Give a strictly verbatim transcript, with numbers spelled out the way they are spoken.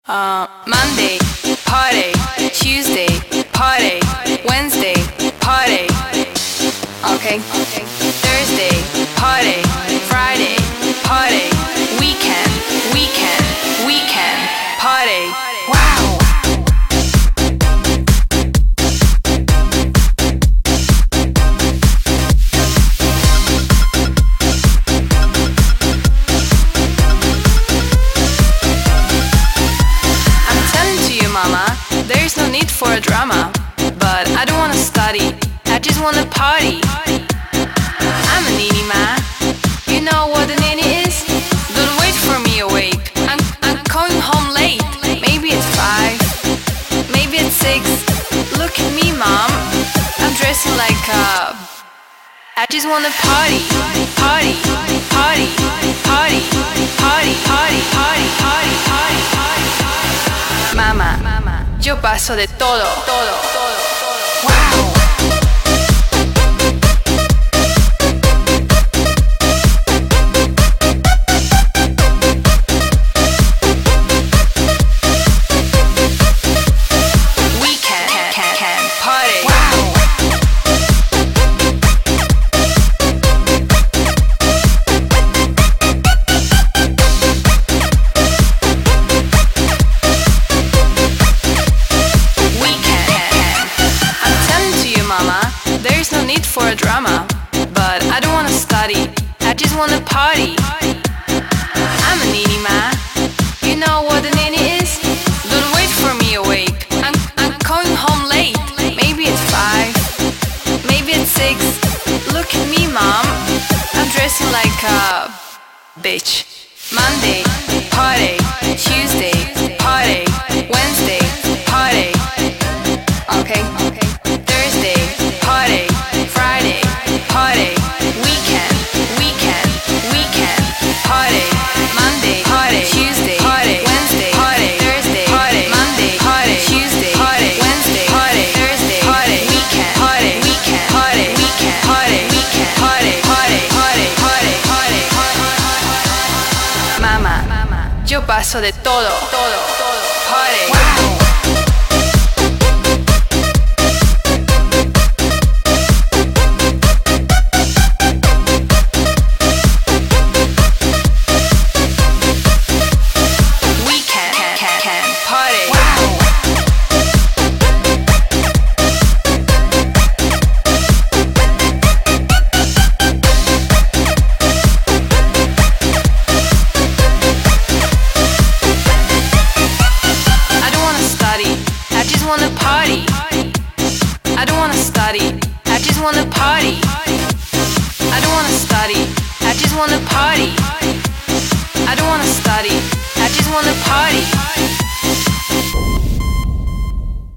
Uh, Monday, party. Tuesday, party. Wednesday, party. Okay. Thursday, party. Friday, party. Weekend, weekend, weekend, party. Wow. There's no need for a drama, but I don't wanna study, I just wanna party. I'm a nini man, you know what a nini is? Don't wait for me awake, I'm, I'm going home late. Maybe it's five, maybe it's six. Look at me, mom, I'm dressing like a... I just wanna party, party, party, party, party, party, party, party, party, party. Mama, yo paso de todo, todo, todo, todo. Wow. There's no need for a drama, but I don't wanna study, I just wanna party. I'm a nini man, you know what a nini is? Don't wait for me awake, I'm, I'm going home late. Maybe it's five, maybe it's six. Look at me, mom, I'm dressing like a bitch. Monday, party. Tuesday, party. Wednesday, party. Okay, okay. Thursday, party. Friday, party. Weekend, weekend, weekend, party. Monday, party. Tuesday, party. Wednesday, party. Thursday, party. Monday, party. Tuesday, party. Wednesday, party. Thursday, party. Weekend, party. Weekend, party. Weekend, party. Weekend, party. Party, party, party, party, party. Mama, yo paso de todo, todo, todo. Party. Wow. Wanna party. I don't wanna study, I just wanna party. I don't wanna study, I just wanna party. I don't wanna study, I just wanna party.